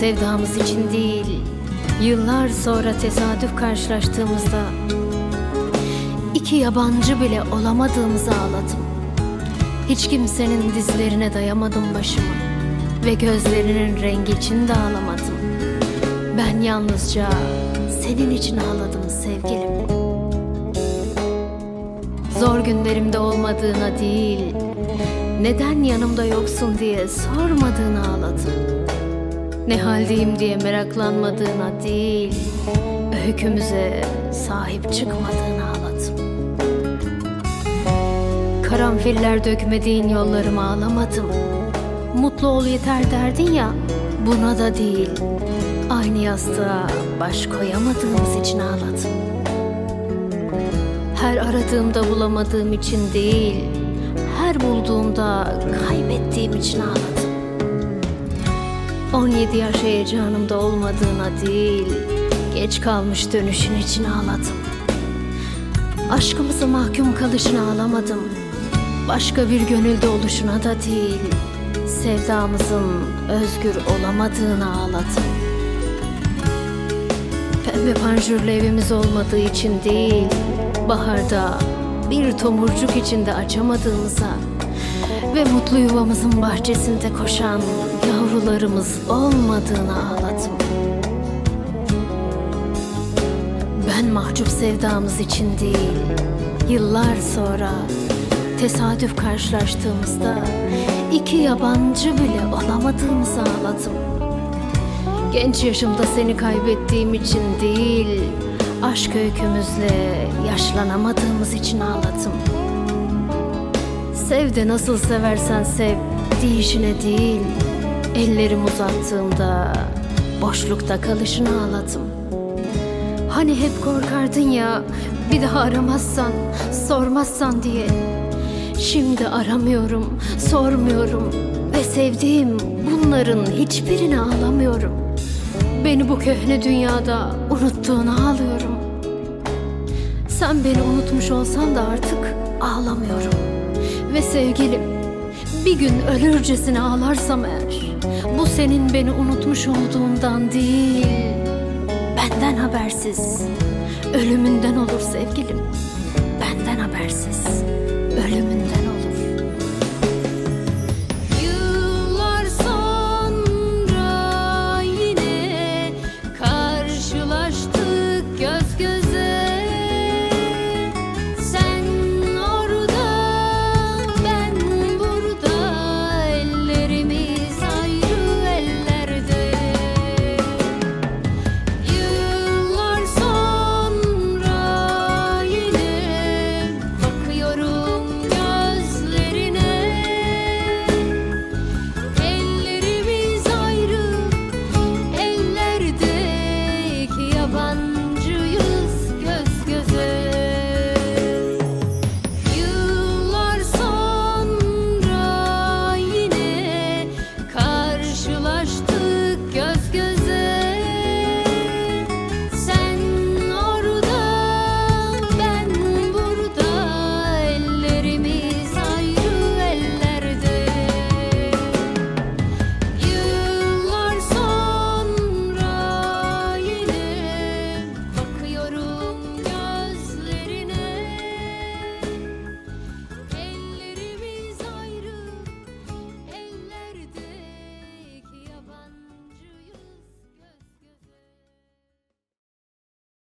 sevdamız için değil, yıllar sonra tesadüf karşılaştığımızda iki yabancı bile olamadığımızı ağladım. Hiç kimsenin dizlerine dayamadım başımı ve gözlerinin rengi için de ağlamadım. Ben yalnızca senin için ağladım sevgilim. Zor günlerimde olmadığına değil, neden yanımda yoksun diye sormadığına ağladım. Ne haldeyim diye meraklanmadığına değil, öykümüze sahip çıkmadığına ağladım. Karanfiller dökmediğin yollarıma ağlamadım. Mutlu ol yeter derdin ya, buna da değil, aynı yastığa baş koyamadığımız için ağladım. Her aradığımda bulamadığım için değil, her bulduğumda kaybettiğim için ağladım. 17 yaş heyecanımda olmadığına değil, geç kalmış dönüşün için ağladım. Aşkımıza mahkum kalışına ağlamadım. Başka bir gönülde oluşuna da değil, sevdamızın özgür olamadığına ağladım. Pembe panjurlu evimiz olmadığı için değil, baharda bir tomurcuk içinde açamadığımıza ve mutlu yuvamızın bahçesinde koşan yavrularımız olmadığına ağladım. Ben mahcup sevdamız için değil, yıllar sonra tesadüf karşılaştığımızda iki yabancı bile olamadığımızı ağladım. Genç yaşımda seni kaybettiğim için değil, aşk öykümüzle yaşlanamadığımız için ağladım. Sev de nasıl seversen sev deyişine değil, ellerimi uzattığımda boşlukta kalışına ağladım. Hani hep korkardın ya, bir daha aramazsan, sormazsan diye. Şimdi aramıyorum, sormuyorum ve sevdiğim bunların hiçbirine ağlamıyorum. Beni bu köhne dünyada unuttuğuna ağlıyorum. Sen beni unutmuş olsan da artık ağlamıyorum. Ve sevgilim, bir gün ölürcesine ağlarsam eğer, bu senin beni unutmuş olduğundan değil, benden habersiz ölümünden olur sevgilim. Benden habersiz ölümünden olur.